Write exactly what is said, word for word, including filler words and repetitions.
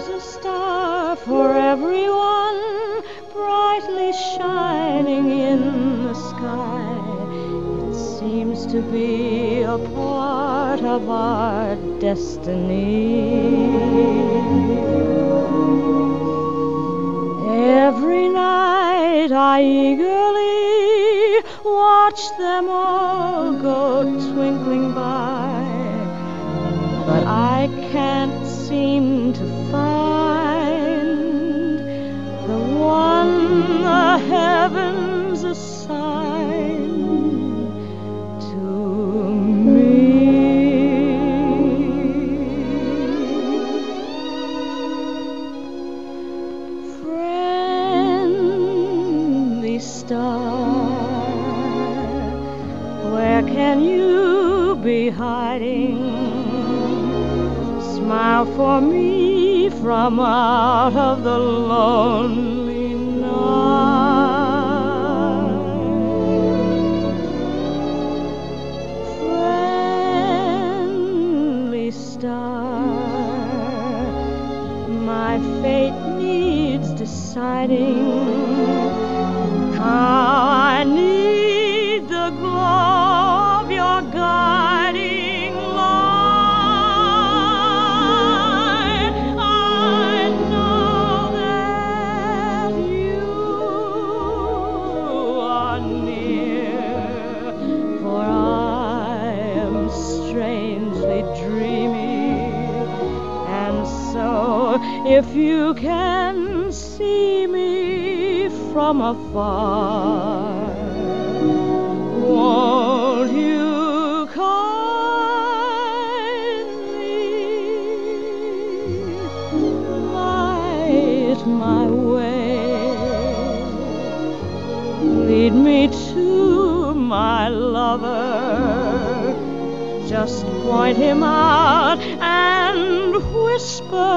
a star for everyone, brightly shining in the sky. It seems to be a part of our destiny. Every night I eagerly watch them all go twinkling by, but I can't seem to find the one the heavens assign to me. Friendly star, where can you be hiding? Smile for me from out of the lonely night. Friendly star, my fate needs deciding. How I need the glow of your guiding light. I know that you are near, for I am strangely dreamy, and so if you can see me from afar, won't you kindly light my way, lead me to my lover, just point him out and whisper